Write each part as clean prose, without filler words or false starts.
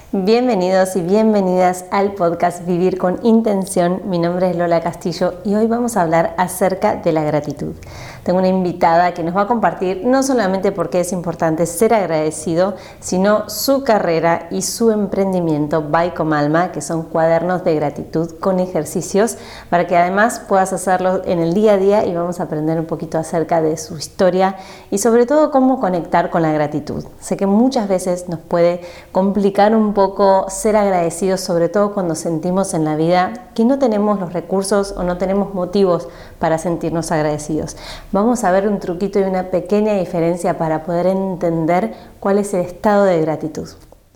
Bienvenidos y bienvenidas al podcast Vivir con Intención. Mi nombre es Lola Castillo y hoy vamos a hablar acerca de la gratitud. Tengo una invitada que nos va a compartir no solamente por qué es importante ser agradecido, sino su carrera y su emprendimiento By Con Alma, que son cuadernos de gratitud con ejercicios para que además puedas hacerlo en el día a día, y vamos a aprender un poquito acerca de su historia y sobre todo cómo conectar con la gratitud. Sé que muchas veces nos puede complicar un poco ser agradecidos, sobre todo cuando sentimos en la vida que no tenemos los recursos o no tenemos motivos para sentirnos agradecidos. Vamos a ver un truquito y una pequeña diferencia para poder entender cuál es el estado de gratitud.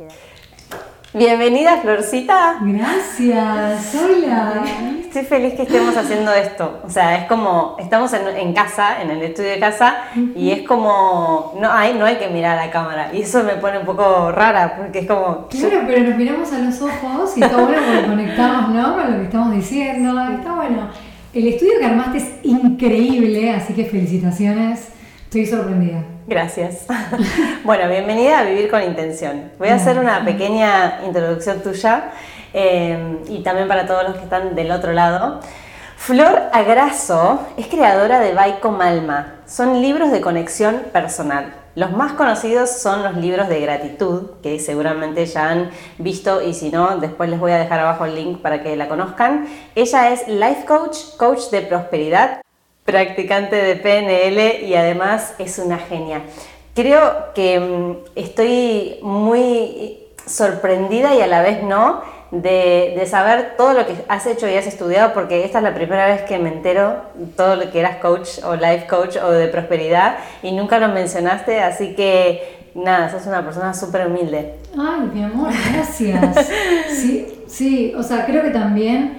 Bienvenida, Florcita. Gracias, hola. Estoy feliz que estemos haciendo esto. O sea, es como, estamos en casa, en el estudio de casa, y es como, no hay que mirar a la cámara. Y eso me pone un poco rara, porque es como... Claro, pero nos miramos a los ojos y está bueno porque conectamos, ¿no?, con lo que estamos diciendo. Está bueno. El estudio que armaste es increíble, así que felicitaciones. Estoy sorprendida. Gracias. Bueno, bienvenida a Vivir con Intención. Voy a hacer una pequeña introducción tuya y también para todos los que están del otro lado. Flor Agrasso es creadora de By Con Alma. Son libros de conexión personal. Los más conocidos son los libros de gratitud, que seguramente ya han visto, y si no, después les voy a dejar abajo el link para que la conozcan. Ella es life coach, coach de prosperidad, practicante de PNL y además es una genia. Creo que estoy muy sorprendida y a la vez no de saber todo lo que has hecho y has estudiado, porque esta es la primera vez que me entero todo lo que eras coach o life coach o de prosperidad y nunca lo mencionaste, así que nada, sos una persona súper humilde. Ay, mi amor, gracias. Sí, o sea, creo que también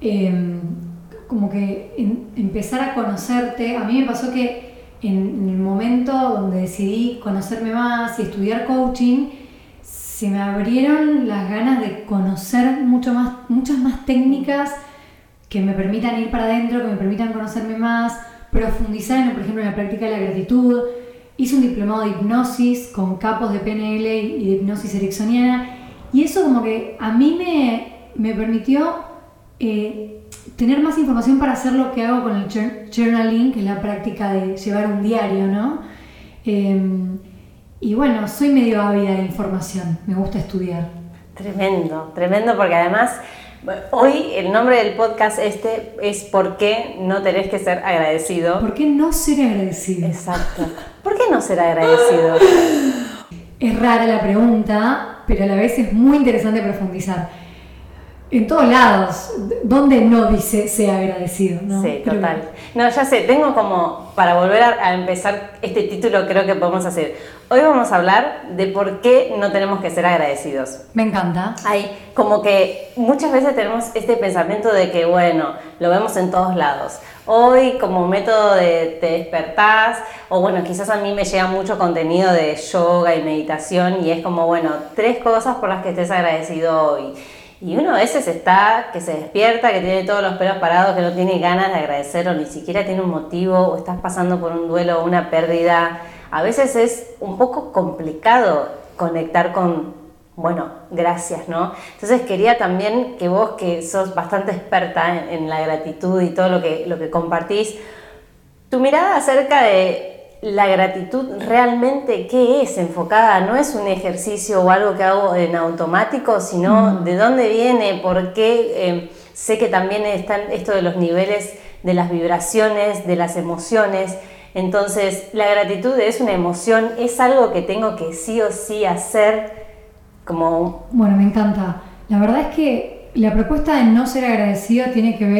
como que empezar a conocerte. A mí me pasó que en el momento donde decidí conocerme más y estudiar coaching, se me abrieron las ganas de conocer muchas más técnicas que me permitan ir para adentro, que me permitan conocerme más, profundizar, por ejemplo, en la práctica de la gratitud. Hice un diplomado de hipnosis con capos de PNL y de hipnosis ericksoniana, y eso como que a mí me permitió tener más información para hacer lo que hago con el journaling, que es la práctica de llevar un diario, ¿no? Y bueno, soy medio ávida de información, me gusta estudiar. Tremendo, porque además hoy el nombre del podcast es ¿por qué no tenés que ser agradecido? ¿Por qué no ser agradecido? Exacto. ¿Por qué no ser agradecido? Es rara la pregunta, pero a la vez es muy interesante profundizar. En todos lados, ¿dónde no dice sea agradecido? ¿No? Sí, total. No, ya sé, tengo como, para volver a empezar este título, creo que podemos hacer. Hoy vamos a hablar de por qué no tenemos que ser agradecidos. Me encanta. Hay como que muchas veces tenemos este pensamiento de que, bueno, lo vemos en todos lados. Hoy como método de te despertás, o bueno, quizás a mí me llega mucho contenido de yoga y meditación y es como, bueno, 3 cosas por las que estés agradecido hoy. Y uno a veces está, que se despierta, que tiene todos los pelos parados, que no tiene ganas de agradecer o ni siquiera tiene un motivo, o estás pasando por un duelo o una pérdida. A veces es un poco complicado conectar con, bueno, gracias, ¿no? Entonces quería también que vos, que sos bastante experta en la gratitud y todo lo que compartís, tu mirada acerca de la gratitud realmente, ¿qué es? Enfocada, no es un ejercicio o algo que hago en automático, sino de dónde viene, por qué. Sé que también están esto de los niveles de las vibraciones, de las emociones. Entonces, la gratitud es una emoción, es algo que tengo que sí o sí hacer como... Bueno, me encanta. La verdad es que la propuesta de no ser agradecido tiene que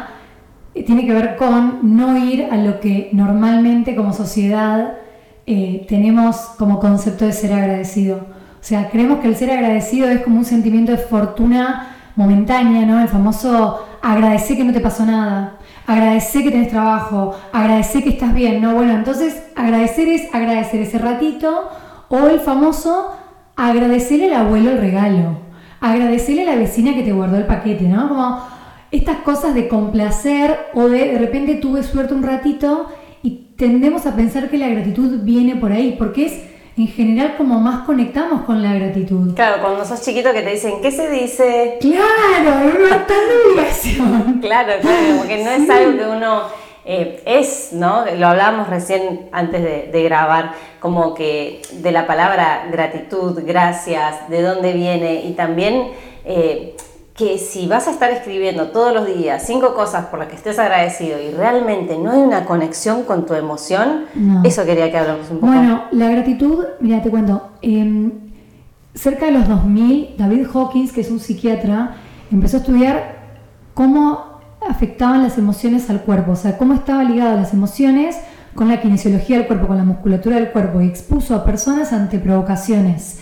ver con no ir a lo que normalmente como sociedad tenemos como concepto de ser agradecido. O sea, creemos que el ser agradecido es como un sentimiento de fortuna momentánea, ¿no? El famoso agradecer que no te pasó nada, agradecer que tenés trabajo, agradecer que estás bien, ¿no? Bueno, entonces agradecer es agradecer ese ratito, o el famoso agradecerle al abuelo el regalo, agradecerle a la vecina que te guardó el paquete, ¿no? Como estas cosas de complacer o de repente tuve suerte un ratito, y tendemos a pensar que la gratitud viene por ahí, porque en general como más conectamos con la gratitud. Claro, cuando sos chiquito que te dicen, ¿qué se dice? Claro, no está en obligación. Claro, como que no es algo que uno es, ¿no? Lo hablábamos recién antes de grabar, como que de la palabra gratitud, gracias, de dónde viene, y también que si vas a estar escribiendo todos los días 5 cosas por las que estés agradecido y realmente no hay una conexión con tu emoción, eso quería que hablamos un poco. Bueno, la gratitud, mira, te cuento, cerca de los 2000, David Hawkins, que es un psiquiatra, empezó a estudiar cómo afectaban las emociones al cuerpo, o sea, cómo estaban ligadas las emociones con la kinesiología del cuerpo, con la musculatura del cuerpo, y expuso a personas ante provocaciones,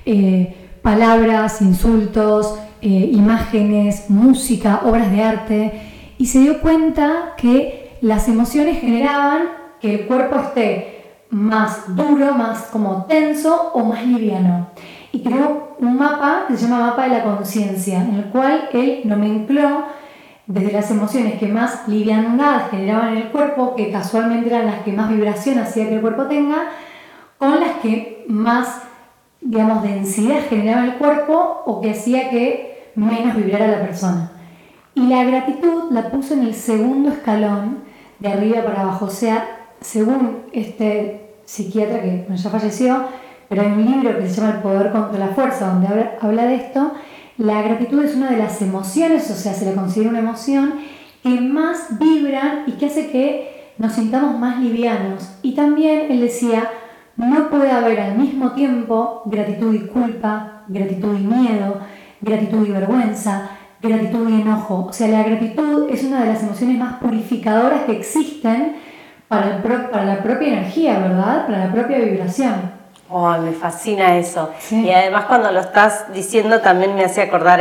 palabras, insultos, imágenes, música, obras de arte, y se dio cuenta que las emociones generaban que el cuerpo esté más duro, más como tenso o más liviano. Y creó un mapa que se llama Mapa de la Conciencia, en el cual él nomencló desde las emociones que más liviandad generaban en el cuerpo, que casualmente eran las que más vibración hacía que el cuerpo tenga, con las que más, digamos, densidad generaba el cuerpo o que hacía que menos vibrara la persona. Y la gratitud la puso en el segundo escalón, de arriba para abajo. O sea, según este psiquiatra que ya falleció, pero hay un libro que se llama El poder contra la fuerza, donde habla de esto, la gratitud es una de las emociones, o sea, se la considera una emoción que más vibran y que hace que nos sintamos más livianos. Y también él decía, no puede haber al mismo tiempo gratitud y culpa, gratitud y miedo, gratitud y vergüenza, gratitud y enojo. O sea, la gratitud es una de las emociones más purificadoras que existen para la propia energía, ¿verdad? Para la propia vibración. Oh, me fascina eso. Sí. Y además cuando lo estás diciendo también me hace acordar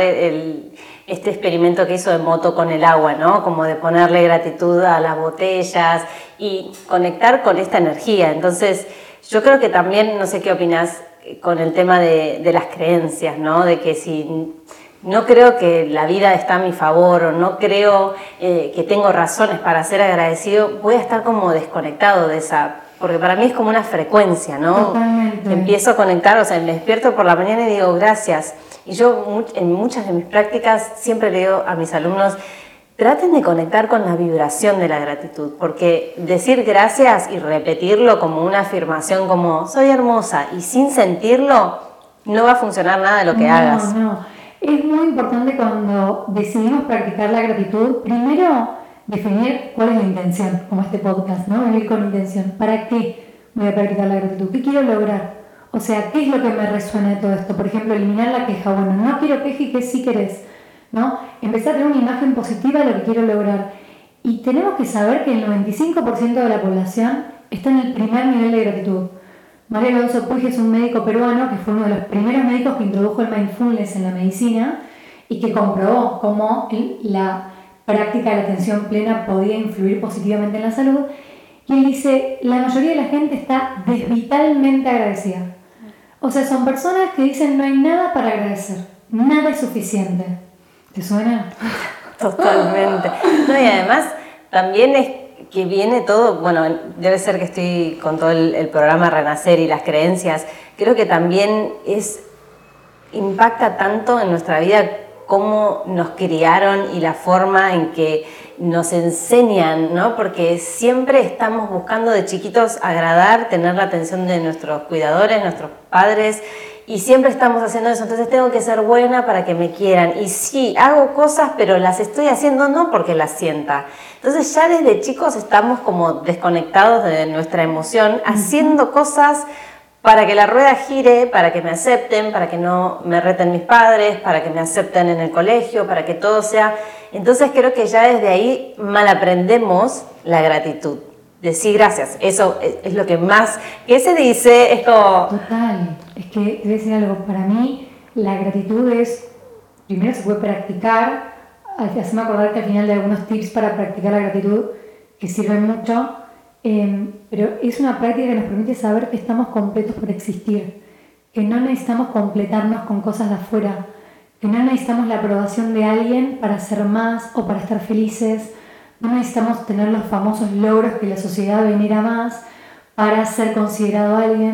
este experimento que hizo de Moto con el agua, ¿no? Como de ponerle gratitud a las botellas y conectar con esta energía. Entonces, yo creo que también, no sé qué opinas con el tema de las creencias, ¿no? De que si no creo que la vida está a mi favor o no creo que tengo razones para ser agradecido, voy a estar como desconectado de esa, porque para mí es como una frecuencia, ¿no? Totalmente. Empiezo a conectar, o sea, me despierto por la mañana y digo gracias. Y yo en muchas de mis prácticas siempre le digo a mis alumnos, traten de conectar con la vibración de la gratitud, porque decir gracias y repetirlo como una afirmación como soy hermosa y sin sentirlo, no va a funcionar nada de lo que hagas. No. Es muy importante cuando decidimos practicar la gratitud, primero definir cuál es la intención, como este podcast, ¿no? Vivir con intención. ¿Para qué voy a practicar la gratitud? ¿Qué quiero lograr? O sea, ¿qué es lo que me resuena de todo esto? Por ejemplo, eliminar la queja. Bueno, no quiero queja y qué sí querés, ¿no? Empezar a tener una imagen positiva de lo que quiero lograr. Y tenemos que saber que el 95% de la población está en el primer nivel de gratitud. Mario Alonso Puig es un médico peruano que fue uno de los primeros médicos que introdujo el mindfulness en la medicina y que comprobó cómo la práctica de la atención plena podía influir positivamente en la salud. Y él dice, la mayoría de la gente está desvitalmente agradecida. O sea, son personas que dicen no hay nada para agradecer, nada es suficiente. ¿Te suena? Totalmente. No, y además también es que viene todo, bueno, debe ser que estoy con todo el programa Renacer y las creencias, creo que también impacta tanto en nuestra vida cómo nos criaron y la forma en que nos enseñan, ¿no? Porque siempre estamos buscando de chiquitos agradar, tener la atención de nuestros cuidadores, nuestros padres, y siempre estamos haciendo eso, entonces tengo que ser buena para que me quieran. Y sí, hago cosas, pero las estoy haciendo no porque las sienta. Entonces ya desde chicos estamos como desconectados de nuestra emoción, haciendo cosas para que la rueda gire, para que me acepten, para que no me reten mis padres, para que me acepten en el colegio, para que todo sea... Entonces creo que ya desde ahí mal aprendemos la gratitud. Decir gracias, eso es lo que más... ¿Qué se dice? Es como... Total, es que te voy a decir algo, para mí la gratitud es... Primero se puede practicar, hacerme acordar que al final de algunos tips para practicar la gratitud que sirven mucho, pero es una práctica que nos permite saber que estamos completos por existir, que no necesitamos completarnos con cosas de afuera, que no necesitamos la aprobación de alguien para ser más o para estar felices, no necesitamos tener los famosos logros que la sociedad venera más para ser considerado alguien.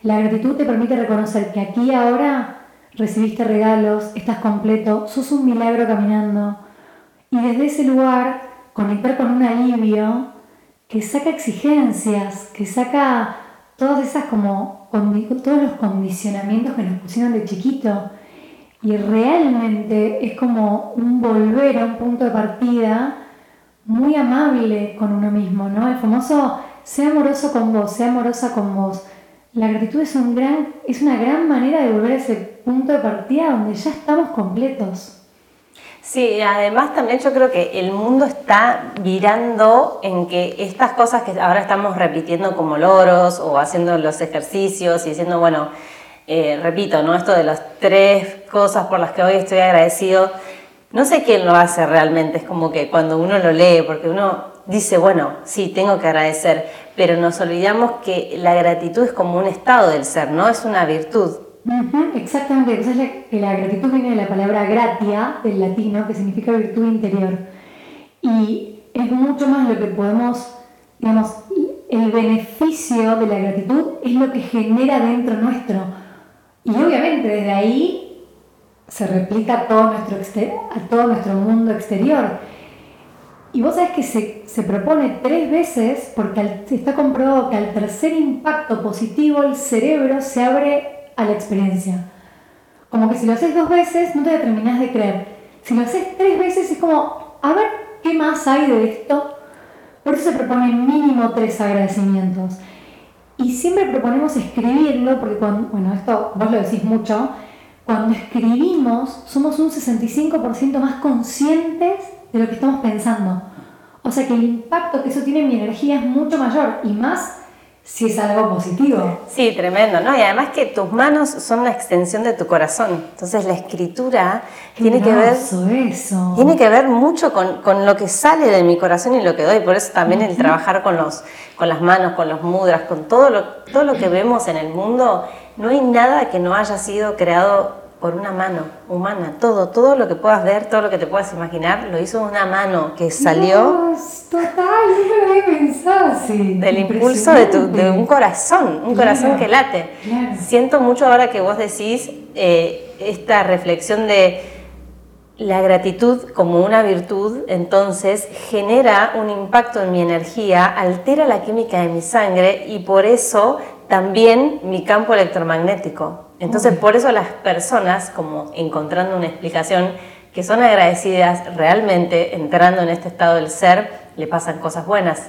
La gratitud te permite reconocer que aquí y ahora recibiste regalos, estás completo, sos un milagro caminando. Y desde ese lugar conectar con un alivio que saca exigencias, que saca todas esas todos los condicionamientos que nos pusieron de chiquito. Y realmente es como un volver a un punto de partida muy amable con uno mismo, ¿no? El famoso, sea amoroso con vos, sea amorosa con vos. La gratitud es una gran manera de volver a ese punto de partida donde ya estamos completos. Sí, además también yo creo que el mundo está virando en que estas cosas que ahora estamos repitiendo como loros o haciendo los ejercicios y diciendo, bueno, repito, ¿no? Esto de las 3 cosas por las que hoy estoy agradecido, no sé quién lo hace realmente, es como que cuando uno lo lee, porque uno dice, bueno, sí, tengo que agradecer, pero nos olvidamos que la gratitud es como un estado del ser, ¿no? Es una virtud. Exactamente, entonces la gratitud viene de la palabra gratia, del latino, que significa virtud interior. Y es mucho más lo que podemos, digamos, el beneficio de la gratitud es lo que genera dentro nuestro. Y obviamente desde ahí se replica a todo nuestro mundo exterior. Y vos sabés que se propone 3 veces, porque está comprobado que al tercer impacto positivo el cerebro se abre a la experiencia. Como que si lo haces 2 veces no te la terminás de creer. Si lo haces 3 veces es como, a ver qué más hay de esto. Por eso se proponen mínimo 3 agradecimientos. Y siempre proponemos escribirlo, porque esto vos lo decís mucho, cuando escribimos somos un 65% más conscientes de lo que estamos pensando. O sea que el impacto que eso tiene en mi energía es mucho mayor, y más si es algo positivo. Sí, tremendo, ¿no? Y además que tus manos son la extensión de tu corazón. Entonces la escritura tiene que ver mucho con lo que sale de mi corazón y lo que doy. Por eso también el trabajar con las manos, con los mudras, con todo lo que vemos en el mundo, no hay nada que no haya sido creado por una mano humana. Todo lo que puedas ver, todo lo que te puedas imaginar, lo hizo una mano que salió... Dios, total, nunca lo había pensado así. Del impulso de un corazón que late. Claro. Siento mucho ahora que vos decís esta reflexión de la gratitud como una virtud, entonces genera un impacto en mi energía, altera la química de mi sangre y por eso también mi campo electromagnético. Entonces, por eso las personas, como encontrando una explicación, que son agradecidas realmente, entrando en este estado del ser, le pasan cosas buenas.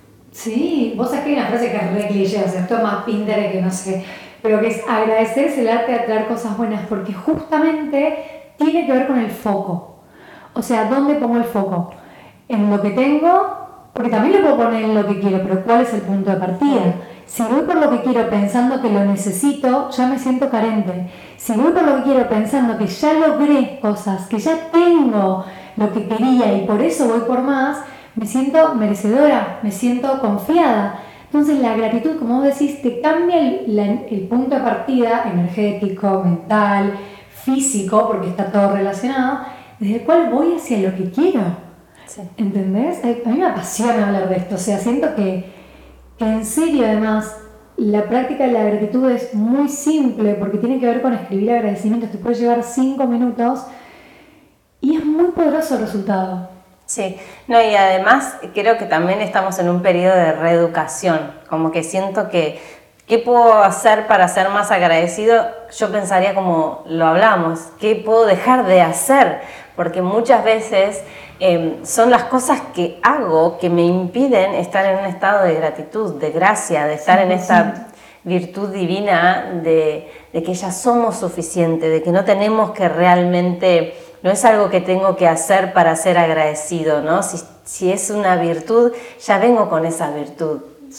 Sí, vos sabés que hay una frase que es re cliché, o sea, esto es más Pinterest que no sé, pero que es agradecer es el arte de atraer cosas buenas, porque justamente tiene que ver con el foco. O sea, ¿dónde pongo el foco? En lo que tengo, porque también lo puedo poner en lo que quiero, pero ¿cuál es el punto de partida? Si voy por lo que quiero pensando que lo necesito, ya me siento carente. Si voy por lo que quiero pensando que ya logré cosas, que ya tengo lo que quería y por eso voy por más, me siento merecedora, me siento confiada. Entonces la gratitud, como vos decís, te cambia el punto de partida energético, mental, físico, porque está todo relacionado, desde el cual voy hacia lo que quiero. Sí. ¿Entendés? A mí me apasiona hablar de esto, o sea, siento que en serio además la práctica de la gratitud es muy simple porque tiene que ver con escribir agradecimientos, te puede llevar 5 minutos y es muy poderoso el resultado. Sí, no, y además creo que también estamos en un periodo de reeducación, como que siento que ¿qué puedo hacer para ser más agradecido? Yo pensaría como lo hablamos, ¿qué puedo dejar de hacer? Porque muchas veces son las cosas que hago que me impiden estar en un estado de gratitud, de gracia, de estar en esta virtud divina de que ya somos suficientes, de que no tenemos que realmente, no es algo que tengo que hacer para ser agradecido, ¿no? Si es una virtud, ya vengo con esa virtud.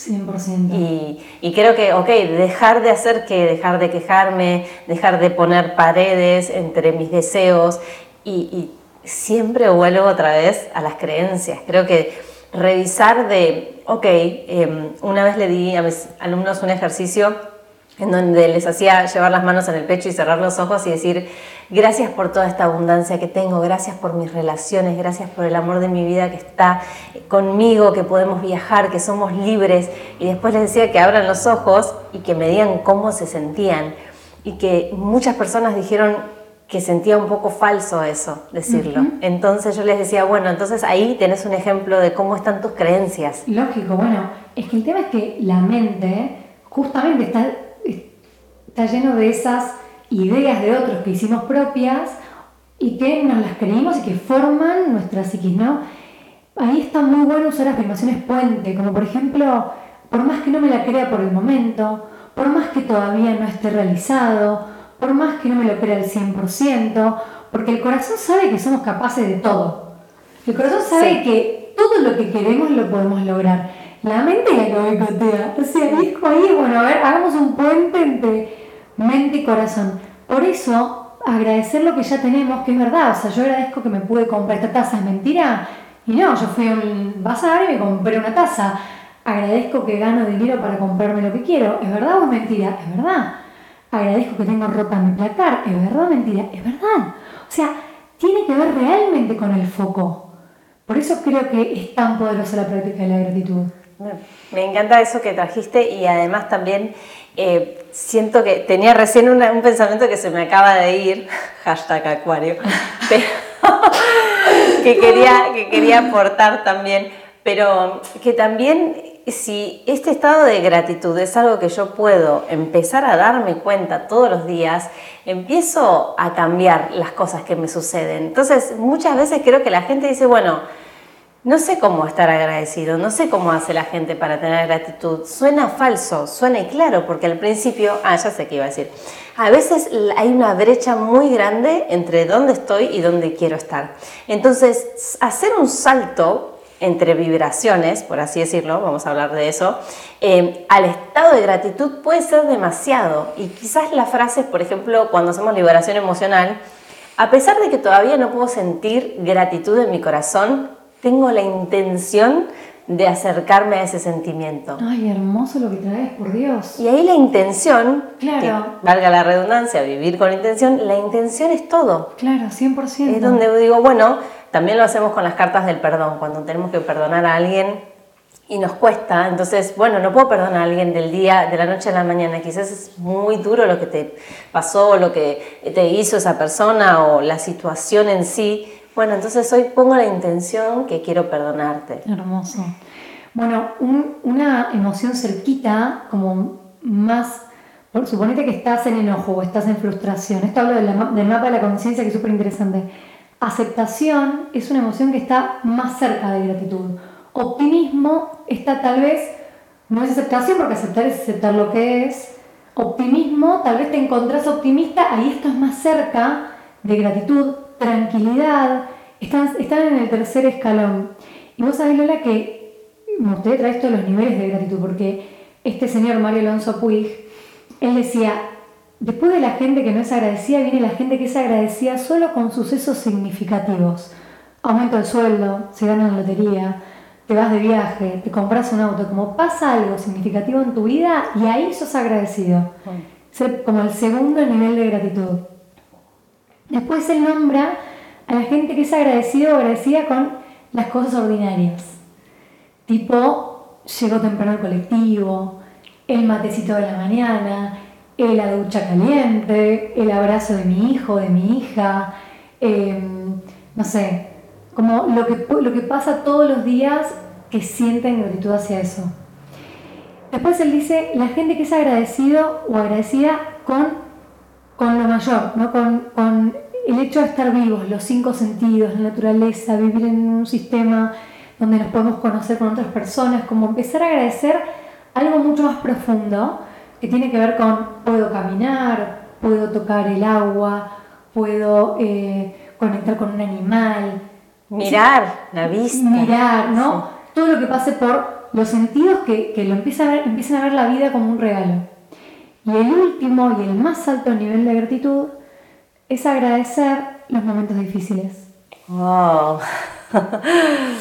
100%. Y creo que, dejar de hacer que dejar de quejarme, dejar de poner paredes entre mis deseos y siempre vuelvo otra vez a las creencias. Creo que revisar una vez le di a mis alumnos un ejercicio en donde les hacía llevar las manos en el pecho y cerrar los ojos y decir: gracias por toda esta abundancia que tengo, gracias por mis relaciones, gracias por el amor de mi vida que está conmigo, que podemos viajar, que somos libres. Y después les decía que abran los ojos y que me digan cómo se sentían, y que muchas personas dijeron que sentía un poco falso eso, decirlo. Entonces yo les decía, bueno, entonces ahí tenés un ejemplo de cómo están tus creencias. Lógico, bueno, es que el tema es que la mente justamente está lleno de esas ideas de otros que hicimos propias y que nos las creímos y que forman nuestra psiquis, ¿no? Ahí está muy bueno usar afirmaciones puente, como por ejemplo, por más que no me la crea por el momento, por más que todavía no esté realizado, por más que no me lo crea al 100%, porque el corazón sabe que somos capaces de todo. El corazón sabe que todo lo que queremos lo podemos lograr. La mente es la que boicotea. O sea, ahí, bueno, a ver, hagamos un puente entre mente y corazón. Por eso, agradecer lo que ya tenemos, que es verdad. O sea, yo agradezco que me pude comprar esta taza, ¿es mentira? Y no, yo fui a un bazar y me compré una taza. Agradezco que gano dinero para comprarme lo que quiero, ¿es verdad o es mentira? Es verdad. Agradezco que tengo ropa en mi placar, ¿es verdad o mentira? Es verdad. O sea, tiene que ver realmente con el foco. Por eso creo que es tan poderosa la práctica de la gratitud. Me encanta eso que trajiste, y además también siento que tenía recién un pensamiento que se me acaba de ir, hashtag acuario, pero que quería aportar también, pero que también, si este estado de gratitud es algo que yo puedo empezar a darme cuenta todos los días, empiezo a cambiar las cosas que me suceden. Entonces, muchas veces creo que la gente dice, bueno, no sé cómo estar agradecido, no sé cómo hace la gente para tener gratitud. Suena falso, suena y claro, porque al principio, ya sé qué iba a decir. A veces hay una brecha muy grande entre dónde estoy y dónde quiero estar. Entonces, hacer un salto entre vibraciones, por así decirlo, vamos a hablar de eso, al estado de gratitud puede ser demasiado. Y quizás las frases, por ejemplo, cuando hacemos liberación emocional, a pesar de que todavía no puedo sentir gratitud en mi corazón, tengo la intención de acercarme a ese sentimiento. Ay, hermoso lo que traes, por Dios. Y ahí la intención, claro, que valga la redundancia, vivir con intención, la intención es todo. Claro, 100%. Es donde digo, bueno, también lo hacemos con las cartas del perdón, cuando tenemos que perdonar a alguien y nos cuesta. Entonces, bueno, no puedo perdonar a alguien de la noche a la mañana. Quizás es muy duro lo que te pasó, lo que te hizo esa persona o la situación en sí. Bueno, entonces hoy pongo la intención que quiero perdonarte. Hermoso. Bueno, una emoción cerquita, como más, suponete que estás en enojo o estás en frustración. Esto hablo del mapa de la conciencia, que es súper interesante. Aceptación es una emoción que está más cerca de gratitud. Optimismo está tal vez, no es aceptación, porque aceptar es aceptar lo que es. Optimismo, tal vez te encontrás optimista, ahí esto es más cerca de gratitud. Tranquilidad, están en el tercer escalón. Y vos sabés, Lola, que me gustaría traer esto de los niveles de gratitud, porque este señor Mario Alonso Puig, él decía, después de la gente que no es agradecida, viene la gente que es agradecida solo con sucesos significativos. Aumento de sueldo, se gana la lotería, te vas de viaje, te compras un auto, como pasa algo significativo en tu vida y ahí sos agradecido. Es como el segundo nivel de gratitud. Después él nombra a la gente que es agradecido o agradecida con las cosas ordinarias. Tipo, llego temprano al colectivo, el matecito de la mañana, la ducha caliente, el abrazo de mi hijo, de mi hija, no sé, como lo que pasa todos los días que sienten gratitud hacia eso. Después él dice, la gente que es agradecido o agradecida con lo mayor, ¿no? Con el hecho de estar vivos, los 5 sentidos, la naturaleza, vivir en un sistema donde nos podemos conocer con otras personas, como empezar a agradecer algo mucho más profundo que tiene que ver con puedo caminar, puedo tocar el agua, puedo conectar con un animal. Mirar, la vista. Mirar, ¿no? Sí. Todo lo que pase por los sentidos que lo empiezan a ver la vida como un regalo. Y el último y el más alto nivel de gratitud es agradecer los momentos difíciles. Wow.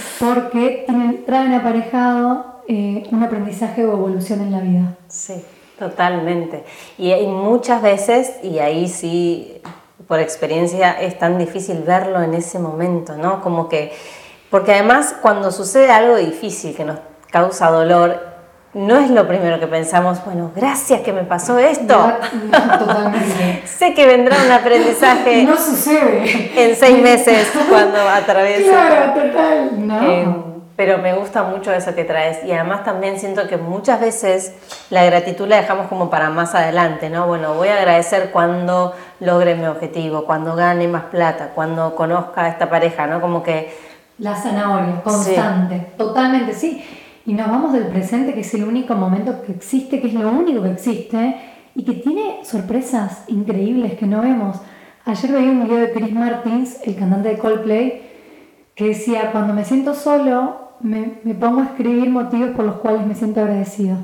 Porque traen aparejado un aprendizaje o evolución en la vida. Sí. Totalmente. Y hay muchas veces, y ahí sí, por experiencia, es tan difícil verlo en ese momento, ¿no? Como que, porque además cuando sucede algo difícil que nos causa dolor, no es lo primero que pensamos, bueno, gracias que me pasó esto. No, totalmente. Sé que vendrá un aprendizaje No sucede. en 6 meses cuando atraviese. Claro, total. No. Pero me gusta mucho eso que traes y además también siento que muchas veces la gratitud la dejamos como para más adelante, ¿no? Bueno, voy a agradecer cuando logre mi objetivo, cuando gane más plata, cuando conozca a esta pareja, ¿no? Como que... La zanahoria, constante, sí. Totalmente, sí. Y nos vamos del presente, que es el único momento que existe, que es lo único que existe y que tiene sorpresas increíbles que no vemos. Ayer veía un video de Chris Martins, el cantante de Coldplay, que decía, cuando me siento solo, me pongo a escribir motivos por los cuales me siento agradecido.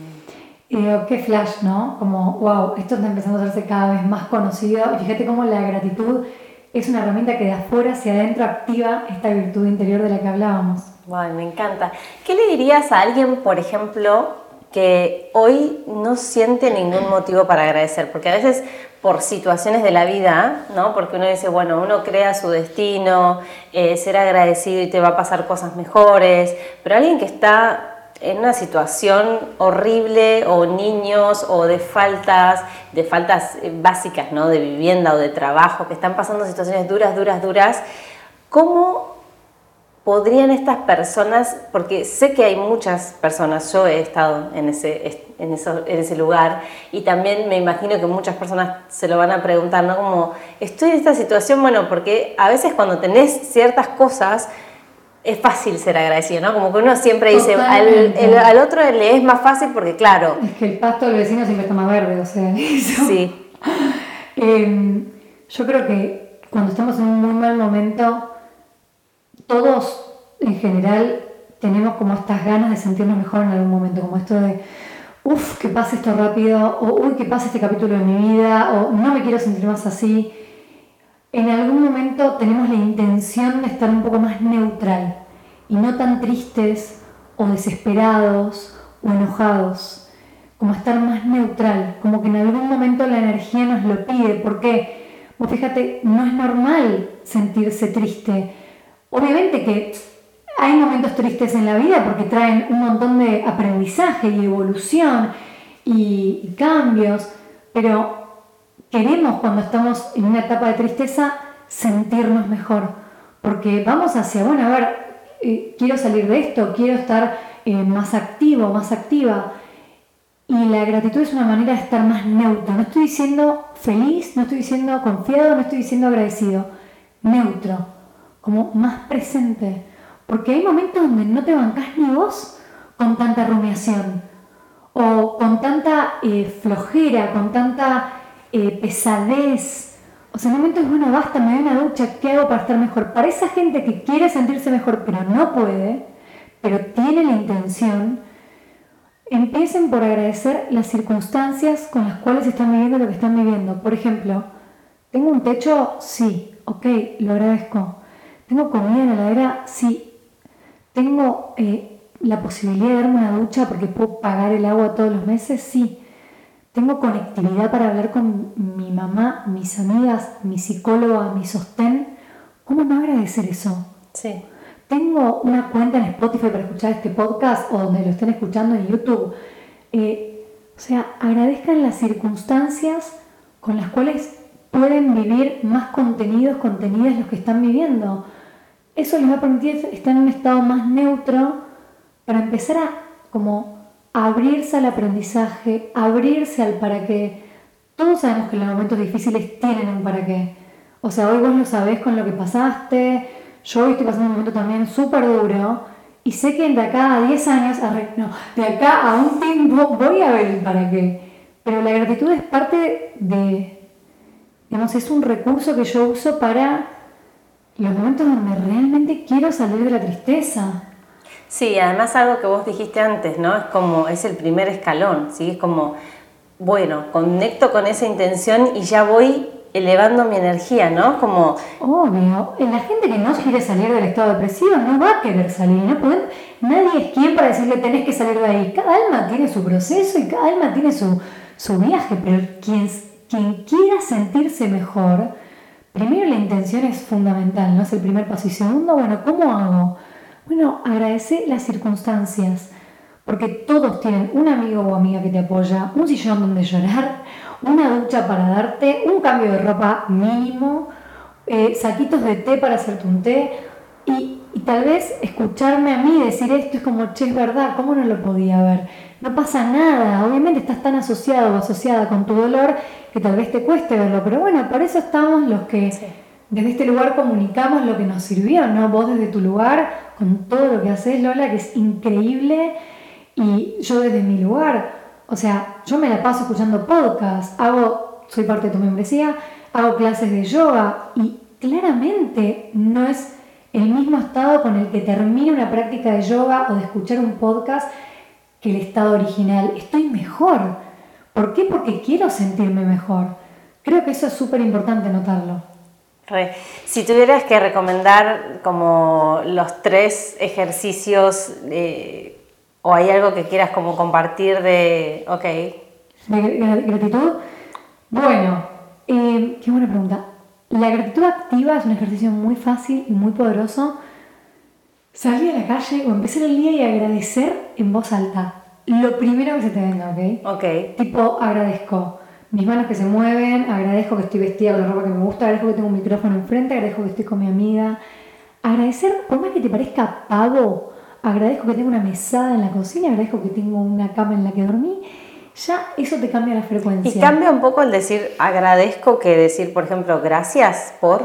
Y digo, qué flash, ¿no? Como, wow, esto está empezando a hacerse cada vez más conocido. Y fíjate cómo la gratitud es una herramienta que de afuera hacia adentro activa esta virtud interior de la que hablábamos. Wow, me encanta. ¿Qué le dirías a alguien, por ejemplo, que hoy no siente ningún motivo para agradecer? Porque a veces por situaciones de la vida, ¿no? Porque uno dice, bueno, uno crea su destino, ser agradecido y te va a pasar cosas mejores, pero alguien que está en una situación horrible, o niños, o de faltas básicas, ¿no? De vivienda o de trabajo, que están pasando situaciones duras, ¿cómo podrían estas personas, porque sé que hay muchas personas, yo he estado en ese lugar y también me imagino que muchas personas se lo van a preguntar, ¿no? Como, estoy en esta situación, bueno, porque a veces cuando tenés ciertas cosas es fácil ser agradecido, ¿no? Como que uno siempre dice, al otro le es más fácil porque, claro... Es que el pasto del vecino siempre está más verde, o sea, eso. Sí. Yo creo que cuando estamos en un muy mal momento, todos en general tenemos como estas ganas de sentirnos mejor en algún momento, como esto de uff, que pase esto rápido, o uy, que pase este capítulo de mi vida, o no me quiero sentir más así. En algún momento tenemos la intención de estar un poco más neutral y no tan tristes o desesperados o enojados, como estar más neutral, como que en algún momento la energía nos lo pide, porque, vos fíjate, no es normal sentirse triste. Obviamente que hay momentos tristes en la vida porque traen un montón de aprendizaje y evolución y cambios, pero queremos cuando estamos en una etapa de tristeza sentirnos mejor, porque vamos hacia, bueno, a ver, quiero salir de esto, quiero estar más activo, más activa, y la gratitud es una manera de estar más neutra. No estoy diciendo feliz, no estoy diciendo confiado, no estoy diciendo agradecido, neutro, como más presente, porque hay momentos donde no te bancás ni vos con tanta rumiación o con tanta flojera, con tanta pesadez. O sea, en momentos, bueno, basta, me doy una ducha, ¿qué hago para estar mejor? Para esa gente que quiere sentirse mejor pero no puede, pero tiene la intención, empiecen por agradecer las circunstancias con las cuales están viviendo lo que están viviendo. Por ejemplo, ¿tengo un techo? Sí, ok, lo agradezco. ¿Tengo comida en la heladera? Sí. ¿Tengo la posibilidad de darme una ducha porque puedo pagar el agua todos los meses? Sí. ¿Tengo conectividad para hablar con mi mamá, mis amigas, mi psicóloga, mi sostén? ¿Cómo no agradecer eso? Sí. ¿Tengo una cuenta en Spotify para escuchar este podcast o donde lo estén escuchando en YouTube? O sea, agradezcan las circunstancias con las cuales pueden vivir más contenidas los que están viviendo. Eso les va a permitir estar en un estado más neutro para empezar a como abrirse al aprendizaje, abrirse al para qué. Todos sabemos que los momentos difíciles tienen un para qué. O sea, hoy vos lo sabés con lo que pasaste, yo hoy estoy pasando un momento también súper duro y sé que de acá a 10 años, de acá a un tiempo voy a ver el para qué. Pero la gratitud es parte de, digamos, es un recurso que yo uso para los momentos donde realmente quiero salir de la tristeza. Sí, además algo que vos dijiste antes, ¿no? Es como, es el primer escalón, ¿sí? Es como, bueno, conecto con esa intención y ya voy elevando mi energía, ¿no? Como... Obvio, la gente que no quiere salir del estado depresivo no va a querer salir, nadie es quien para decirle tenés que salir de ahí. Cada alma tiene su proceso y cada alma tiene su viaje, pero quien quiera sentirse mejor, primero la intención es fundamental, ¿no? Es el primer paso. Y segundo, bueno, ¿cómo hago? Bueno, agradecer las circunstancias, porque todos tienen un amigo o amiga que te apoya, un sillón donde llorar, una ducha para darte, un cambio de ropa mínimo, saquitos de té para hacerte un té, y tal vez escucharme a mí decir esto es como, che, es verdad, ¿cómo no lo podía ver? No pasa nada, obviamente estás tan asociado o asociada con tu dolor que tal vez te cueste verlo, pero bueno, por eso estamos los que desde este lugar comunicamos lo que nos sirvió, ¿no? Vos desde tu lugar, con todo lo que haces, Lola, que es increíble, y yo desde mi lugar, o sea, yo me la paso escuchando podcasts, soy parte de tu membresía, hago clases de yoga, y claramente no es el mismo estado con el que termino una práctica de yoga o de escuchar un podcast que el estado original. Estoy mejor. ¿Por qué? Porque quiero sentirme mejor. Creo que eso es súper importante notarlo. Si tuvieras que recomendar como los 3 ejercicios, o hay algo que quieras como compartir de ¿Gratitud? Bueno, qué buena pregunta. La gratitud activa es un ejercicio muy fácil y muy poderoso. Salir a la calle o empezar el día y agradecer en voz alta. Lo primero que se te venga, ¿ok? Ok. Tipo, agradezco mis manos que se mueven, agradezco que estoy vestida con la ropa que me gusta, agradezco que tengo un micrófono enfrente, agradezco que estoy con mi amiga. Agradecer, por más que te parezca pavo, agradezco que tengo una mesada en la cocina, agradezco que tengo una cama en la que dormí. Ya eso te cambia la frecuencia. Y cambia un poco el decir agradezco que decir, por ejemplo, gracias por...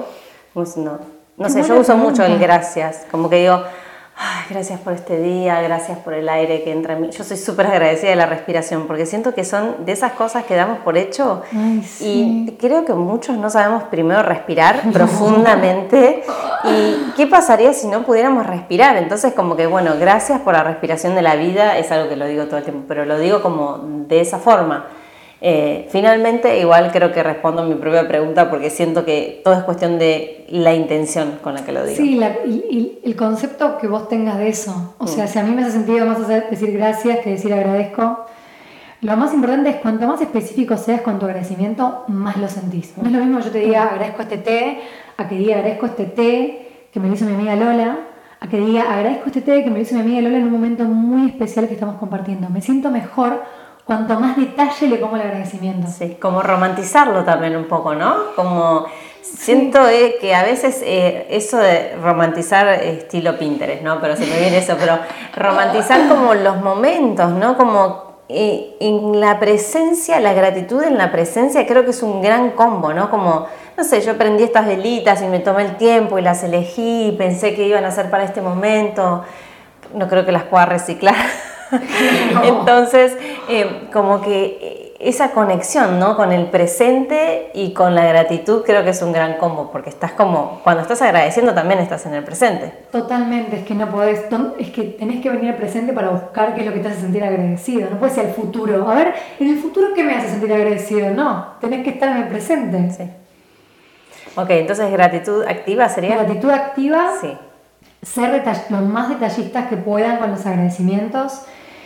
No sé, yo uso mucho el gracias. Como que digo, ay, gracias por este día, gracias por el aire que entra en mí. Yo soy súper agradecida de la respiración porque siento que son de esas cosas que damos por hecho. Ay, sí. Y creo que muchos no sabemos primero respirar profundamente. ¿Y qué pasaría si no pudiéramos respirar? Entonces como que, bueno, gracias por la respiración de la vida, es algo que lo digo todo el tiempo, pero lo digo como de esa forma. Finalmente, igual creo que respondo a mi propia pregunta porque siento que todo es cuestión de la intención con la que lo digo. Sí, y el concepto que vos tengas de eso. O sea, si a mí me hace sentido más decir gracias que decir agradezco, lo más importante es cuanto más específico seas con tu agradecimiento, más lo sentís. No es lo mismo yo te diga agradezco este té, a que diga agradezco este té que me lo hizo mi amiga Lola, a que diga agradezco este té que me lo hizo mi amiga Lola en un momento muy especial que estamos compartiendo. Me siento mejor cuanto más detalle le pongo el agradecimiento. Sí, como romantizarlo también un poco, ¿no? Como siento que a veces eso de romantizar estilo Pinterest, ¿no? Pero se me viene eso, pero romantizar como los momentos, ¿no? Como en la presencia, la gratitud en la presencia creo que es un gran combo, ¿no? Como, no sé, yo prendí estas velitas y me tomé el tiempo y las elegí y pensé que iban a ser para este momento. No creo que las pueda reciclar. No. Entonces, como que esa conexión, ¿no? Con el presente y con la gratitud creo que es un gran combo, porque estás como, cuando estás agradeciendo también estás en el presente. Totalmente, es que no podés, es que tenés que venir al presente para buscar qué es lo que te hace sentir agradecido, no puedes ir al futuro. A ver, en el futuro, ¿qué me hace sentir agradecido? No, tenés que estar en el presente. Sí. Ok, entonces gratitud activa sería... Gratitud activa, sí. Ser lo más detallistas que puedan con los agradecimientos.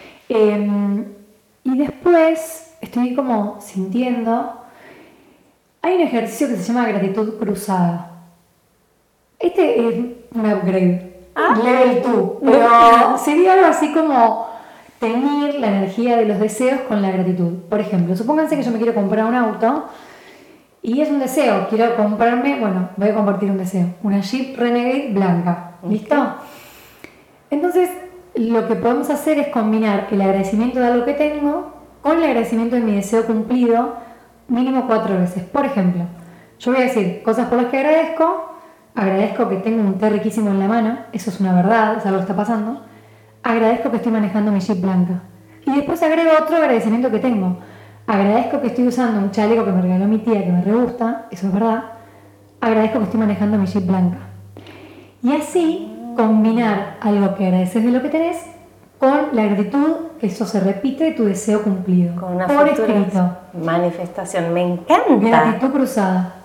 Y después estoy como sintiendo, hay un ejercicio que se llama gratitud cruzada. Este es un upgrade, level 2, pero sería algo así como tener la energía de los deseos con la gratitud. Por ejemplo, supónganse que yo me quiero comprar un auto y es un deseo, quiero comprarme, bueno, voy a compartir un deseo, una Jeep Renegade blanca, ¿listo? Entonces, lo que podemos hacer es combinar el agradecimiento de algo que tengo con el agradecimiento de mi deseo cumplido mínimo 4 veces. Por ejemplo, yo voy a decir cosas por las que agradezco que tengo un té riquísimo en la mano, eso es una verdad, es algo que está pasando, agradezco que estoy manejando mi Jeep blanca. Y después agrego otro agradecimiento que tengo, agradezco que estoy usando un chaleco que me regaló mi tía que me re gusta, eso es verdad, agradezco que estoy manejando mi Jeep blanca. Y así combinar algo que agradeces de lo que tenés con la gratitud, que eso se repite de tu deseo cumplido. Con una por futura escrito. Manifestación, me encanta. Gratitud cruzada.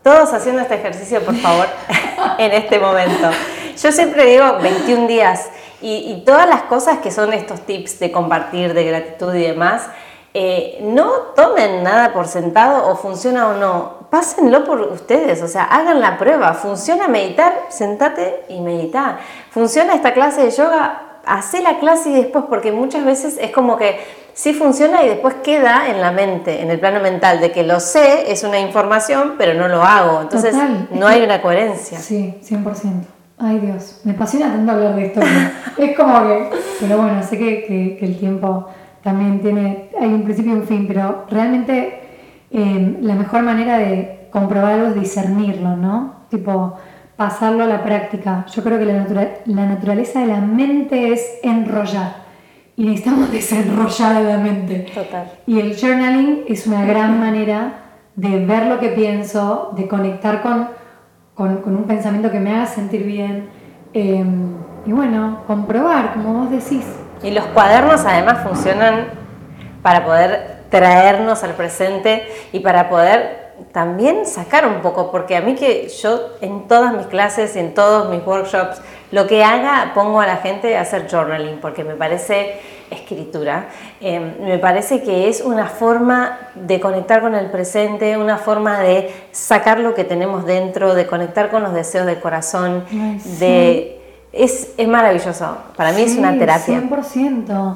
Todos haciendo este ejercicio, por favor, en este momento. Yo siempre digo 21 días y todas las cosas que son estos tips de compartir, de gratitud y demás, no tomen nada por sentado o funciona o no. Pásenlo por ustedes, o sea, hagan la prueba. ¿Funciona meditar? Sentate y medita. ¿Funciona esta clase de yoga? Hacé la clase y después, porque muchas veces es como que sí funciona y después queda en la mente, en el plano mental, de que lo sé, es una información, pero no lo hago. Entonces, total, no hay una coherencia. Sí, 100%. Ay Dios, me apasiona tanto hablar de esto. Es como que, pero bueno, sé que el tiempo también hay un principio y un fin, pero realmente la mejor manera de comprobar algo es discernirlo, ¿no? Tipo, pasarlo a la práctica. Yo creo que la naturaleza de la mente es enrollar. Y necesitamos desenrollar la mente. Total. Y el journaling es una gran manera de ver lo que pienso, de conectar con un pensamiento que me haga sentir bien. Y bueno, comprobar, como vos decís. Y los cuadernos además funcionan para poder traernos al presente y para poder también sacar un poco, porque a mí que yo en todas mis clases y en todos mis workshops, lo que haga, pongo a la gente a hacer journaling, porque me parece escritura, me parece que es una forma de conectar con el presente, una forma de sacar lo que tenemos dentro, de conectar con los deseos del corazón, Ay, sí. Es maravilloso, para mí es una terapia. 100%.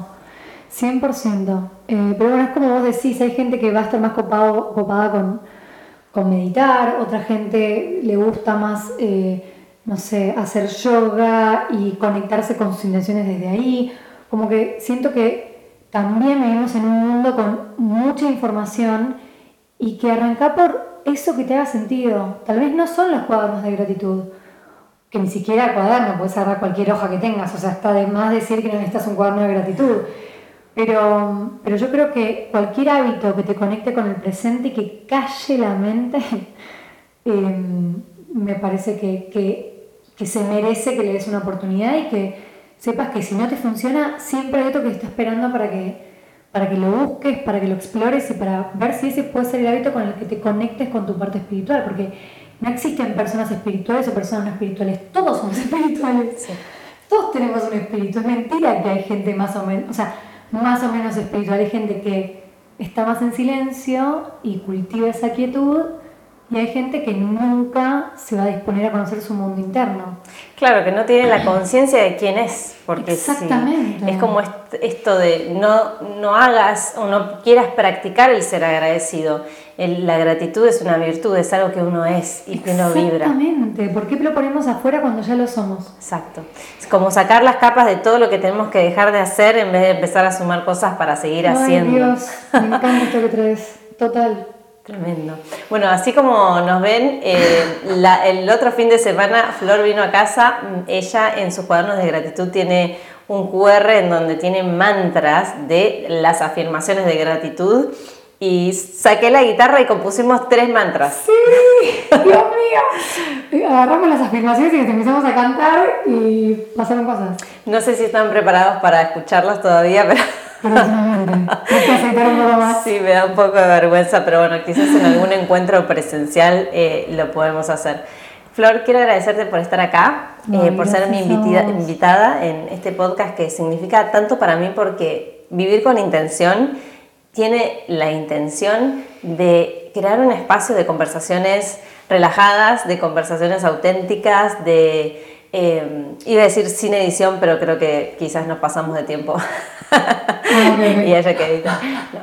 Pero bueno, es como vos decís, hay gente que va a estar más copada con meditar, otra gente le gusta más, no sé, hacer yoga y conectarse con sus intenciones desde ahí. Como que siento que también vivimos en un mundo con mucha información y que arranca por eso que te haga sentido. Tal vez no son los cuadernos de gratitud, que ni siquiera cuaderno, puedes agarrar cualquier hoja que tengas, o sea, está de más decir que no necesitas un cuaderno de gratitud. Pero yo creo que cualquier hábito que te conecte con el presente y que calle la mente, me parece que se merece que le des una oportunidad y que sepas que si no te funciona, siempre hay otro que está esperando para que lo busques, para que lo explores y para ver si ese puede ser el hábito con el que te conectes con tu parte espiritual, porque no existen personas espirituales o personas no espirituales, todos somos espirituales, sí. Todos tenemos un espíritu. Es mentira que hay gente más o menos espiritual, hay gente que está más en silencio y cultiva esa quietud, y hay gente que nunca se va a disponer a conocer su mundo interno. Claro, que no tiene la conciencia de quién es, porque exactamente. Sí, es como esto de no hagas o no quieras practicar el ser agradecido. La gratitud es una virtud, es algo que uno es y que uno vibra. Exactamente, ¿por qué lo ponemos afuera cuando ya lo somos? Exacto, es como sacar las capas de todo lo que tenemos que dejar de hacer en vez de empezar a sumar cosas para seguir haciendo. Ay Dios, me encanta esto que traes, total. Tremendo. Bueno, así como nos ven, el otro fin de semana Flor vino a casa. Ella en sus cuadernos de gratitud tiene un QR en donde tiene mantras de las afirmaciones de gratitud, y saqué la guitarra y compusimos 3 mantras. ¡Sí! ¡Dios mío! Agarramos las afirmaciones y empezamos a cantar y pasaron cosas. No sé si están preparados para escucharlas todavía, pero... Hay que aceitar un poco más. Sí, me da un poco de vergüenza, pero bueno, quizás en algún encuentro presencial lo podemos hacer. Flor, quiero agradecerte por estar acá, por ser mi invitada en este podcast que significa tanto para mí, porque vivir con intención tiene la intención de crear un espacio de conversaciones relajadas, de conversaciones auténticas, iba a decir sin edición, pero creo que quizás nos pasamos de tiempo. Y haya que editar.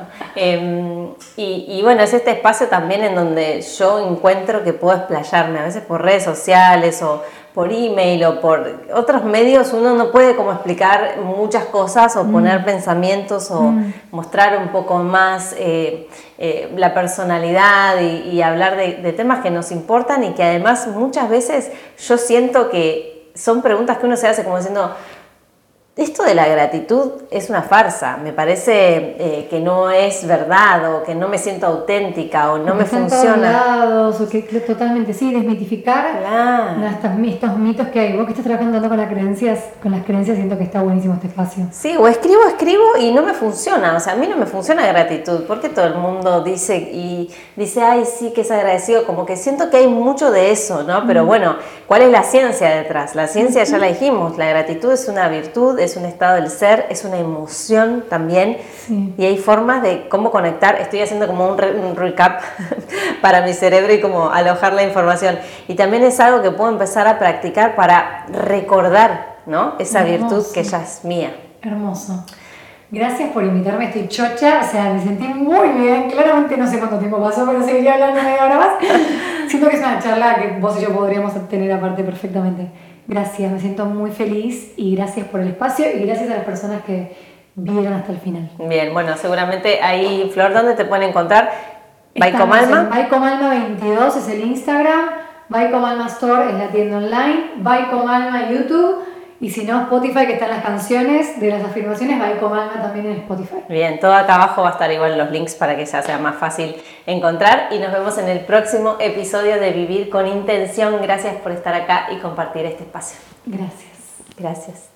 No. Y bueno, es este espacio también en donde yo encuentro que puedo explayarme, a veces por redes sociales o por email o por otros medios. Uno no puede como explicar muchas cosas o poner pensamientos o mostrar un poco más la personalidad y hablar de temas que nos importan, y que además muchas veces yo siento que son preguntas que uno se hace como diciendo: esto de la gratitud es una farsa, me parece que no es verdad o que no me siento auténtica o no me funciona. Lados, o que totalmente, sí, desmitificar estos mitos que hay. Vos que estás trabajando con las creencias, siento que está buenísimo este espacio. Sí, o escribo y no me funciona, o sea, a mí no me funciona gratitud, porque todo el mundo dice, ay, sí, que es agradecido, como que siento que hay mucho de eso, ¿no? Pero bueno, ¿cuál es la ciencia detrás? La ciencia ya la dijimos, la gratitud es una virtud, es un estado del ser, es una emoción también, y hay formas de cómo conectar. Estoy haciendo como un recap para mi cerebro y como alojar la información, y también es algo que puedo empezar a practicar para recordar, ¿no? Esa virtud que ya es mía. Hermoso. Gracias por invitarme, estoy chocha, o sea, me sentí muy bien, claramente no sé cuánto tiempo pasó, pero seguiría hablando media hora más. Siento que es una charla que vos y yo podríamos tener aparte perfectamente. Gracias, me siento muy feliz y gracias por el espacio y gracias a las personas que vieron hasta el final. Bien, bueno, seguramente ahí, Flor, ¿dónde te pueden encontrar? ¿Baicomalma? Baicomalma 22 es el Instagram, Baicomalma Store es la tienda online, Baicomalma YouTube, y si no, Spotify, que están las canciones de las afirmaciones, Baicomalma también en Spotify. Bien, todo acá abajo va a estar igual los links para que ya sea más fácil encontrar, y nos vemos en el próximo episodio de Vivir con Intención. Gracias por estar acá y compartir este espacio. Gracias. Gracias.